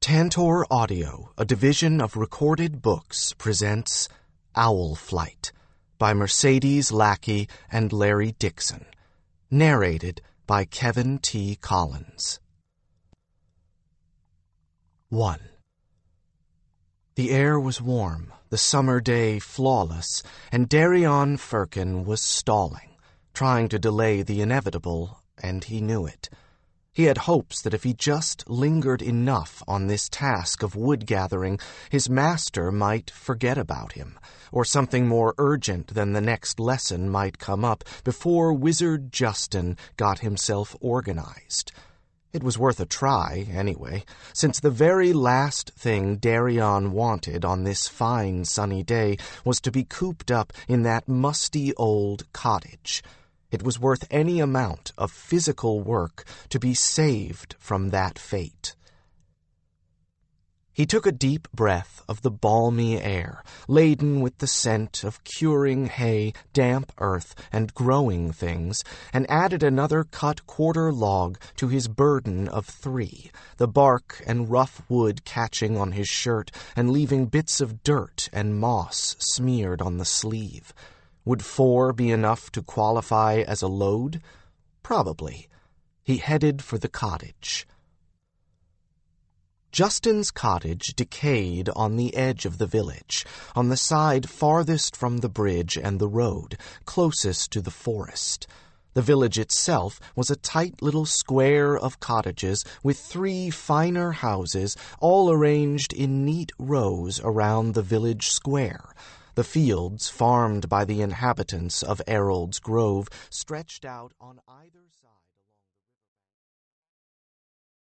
Tantor Audio, a division of Recorded Books, presents Owl Flight by Mercedes Lackey and Larry Dixon. Narrated by Kevin T. Collins. 1. The air was warm, the summer day flawless, and Darion Firkin was stalling, trying to delay the inevitable, and he knew it. He had hopes that if he just lingered enough on this task of wood-gathering, his master might forget about him, or something more urgent than the next lesson might come up before Wizard Justin got himself organized. It was worth a try, anyway, since the very last thing Darion wanted on this fine sunny day was to be cooped up in that musty old cottage. It was worth any amount of physical work to be saved from that fate. He took a deep breath of the balmy air, laden with the scent of curing hay, damp earth, and growing things, and added another cut quarter log to his burden of 3, the bark and rough wood catching on his shirt and leaving bits of dirt and moss smeared on the sleeve. Would 4 be enough to qualify as a load? Probably. He headed for the cottage. Justin's cottage decayed on the edge of the village, on the side farthest from the bridge and the road, closest to the forest. The village itself was a tight little square of cottages with 3 finer houses, all arranged in neat rows around the village square. The fields, farmed by the inhabitants of Errold's Grove, stretched out on either